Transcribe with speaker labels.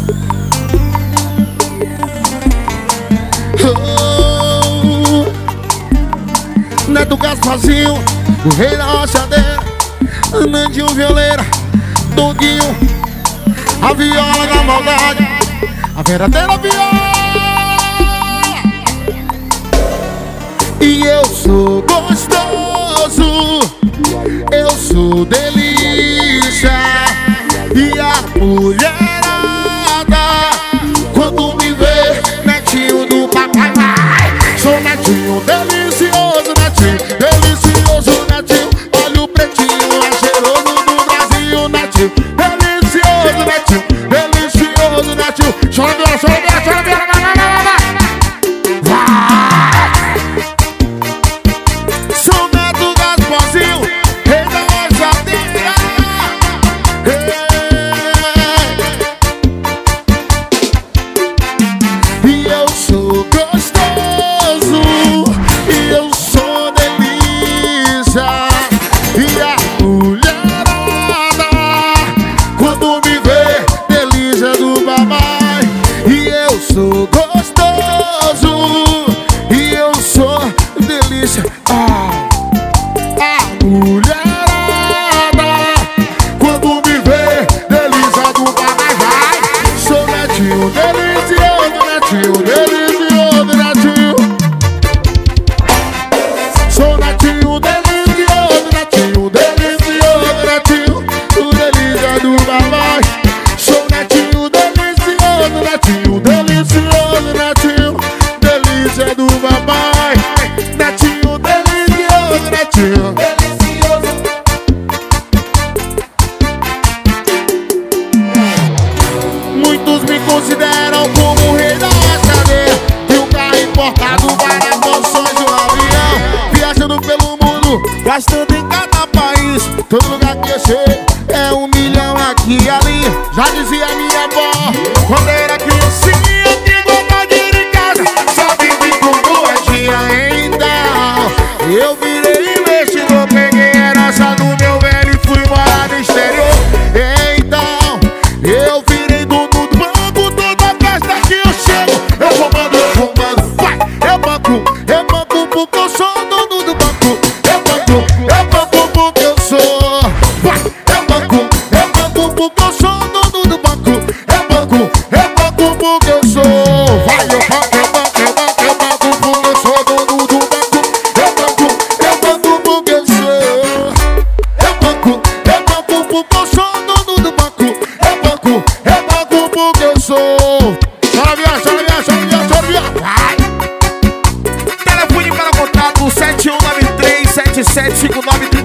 Speaker 1: Neto Gasparzinho, o rei da rochadeira, Nandinho Violeira, Doguinho, a viola da maldade, a verdadeira viola. E eu sou gostoso, eu sou delícia. E a mulherada, quando me vê, netinho do papai, vai. Sou netinho delicioso, netinho delicioso, netinho. Olha o pretinho, é cheiroso do Brasil, netinho delicioso, netinho delicioso, netinho. Chora, chora, chora, chora, chora. Sou gostoso e eu sou delícia. A mulherada, quando me vê, delícia do papai, vai. Sou netinho delicioso, netinho delicioso, netinho. Sou netinho delicioso, netinho delicioso, netinho. O delícia do papai. Sou netinho delicioso, netinho delicioso, netinho, delícia do papai. Netinho delicioso, netinho delicioso. Muitos me consideram como o rei da rochadeira. E um carro importado para moções de um avião. Viajando pelo mundo, gastando em cada país. Todo lugar que eu chego é 1 milhão aqui e ali. Já dizia minha avó, quando era criancinha, que vontade de ir em casa, só vivi com moedinha. Então eu virei investidor, peguei herança do meu velho e fui morar no exterior. Então eu virei dono do banco, toda festa que eu chego eu comando, vai. Eu banco porque eu sou dono do banco. Eu banco porque eu sou, vai. Eu banco porque eu sou dono do banco. Eu banco porque eu sou, vai. Eu banco porque eu sou dono do banco. Eu banco porque eu sou. Eu banco porque eu sou dono do banco. Eu banco porque eu sou. Chora viado, chora viado, chora viado, chora viado, vai. Telefone para contato 7193-7759.